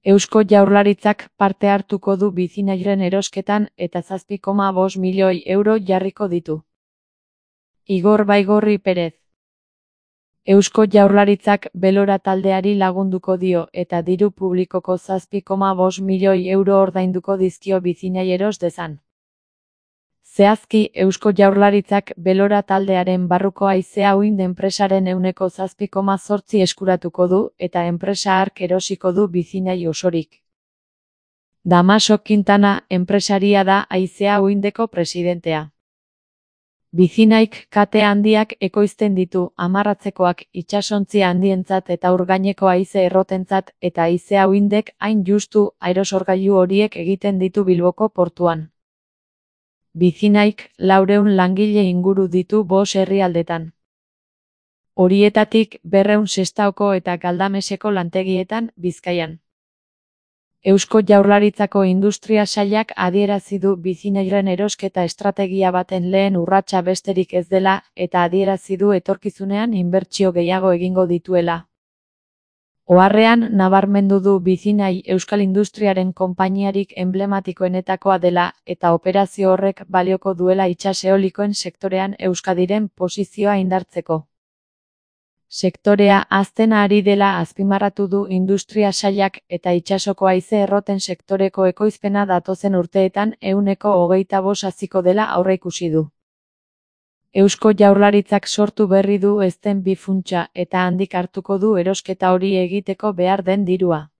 Eusko Jaurlaritzak parte hartuko du Vicinairen erosketan eta 7,5 milioi euro jarriko ditu. Igor Baigorri Perez. Eusko Jaurlaritzak Belora taldeari lagunduko dio eta diru publikoko 7,5 milioi euro ordainduko dizkio Vicinai eros dezan. Zehazki, Eusko Jaurlaritzak Belora taldearen barruko haizea uhind enpresaren 7,8 eskuratuko du eta enpresa hark erosiko du Vicinai osorik. Damaso Quintana enpresaria da haizea uhindeko presidentea. Vicinaik kate handiak ekoizten ditu, amarratzekoak, itsasontzi handientzat eta urgaineko haize errotentzat eta haizea uhindek hain justu aerosorgailu horiek egiten ditu Bilboko portuan. Vicinaik 400 langile inguru ditu 5 herrialdetan. Horietatik 200 Sestaoko eta Galdameseko lantegietan, Bizkaian. Eusko Jaurlaritzako Industria Sailak adierazi du Vicinairen erosketa estrategia baten lehen urratsa besterik ez dela eta adierazi du etorkizunean inbertsio gehiago egingo dituela. Oharrean nabarmendu du Vicinai euskal industriaren konpainiarik enblematikoenetakoa dela eta operazio horrek balioko duela itsas eolikoen sektorean Euskadiren posizioa indartzeko. Sektorea hazten ari dela azpimarratu du Industria Sailak eta itsasoko haize erroten sektoreko ekoizpena datozen urteetan 25% haziko dela aurreikusi du. Eusko Jaurlaritzak sortu berri du ezten bi funtsa eta handik hartuko du erosketa hori egiteko behar den dirua.